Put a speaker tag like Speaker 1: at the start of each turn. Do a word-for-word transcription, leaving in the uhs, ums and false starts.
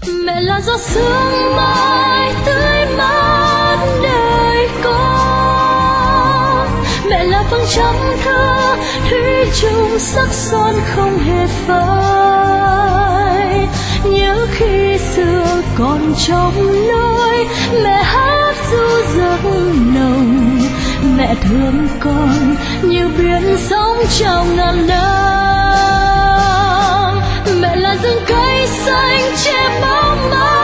Speaker 1: Mẹ là giọt sương mai tươi mát đời con, mẹ là vầng trăng thơ thủy chung sắc son không hề phai. Nhớ khi xưa còn trong nôi, mẹ hát ru giấc nồng, mẹ thương con như biển sóng trào ngàn năm. Mẹ là rừng cây xanh che bóng mát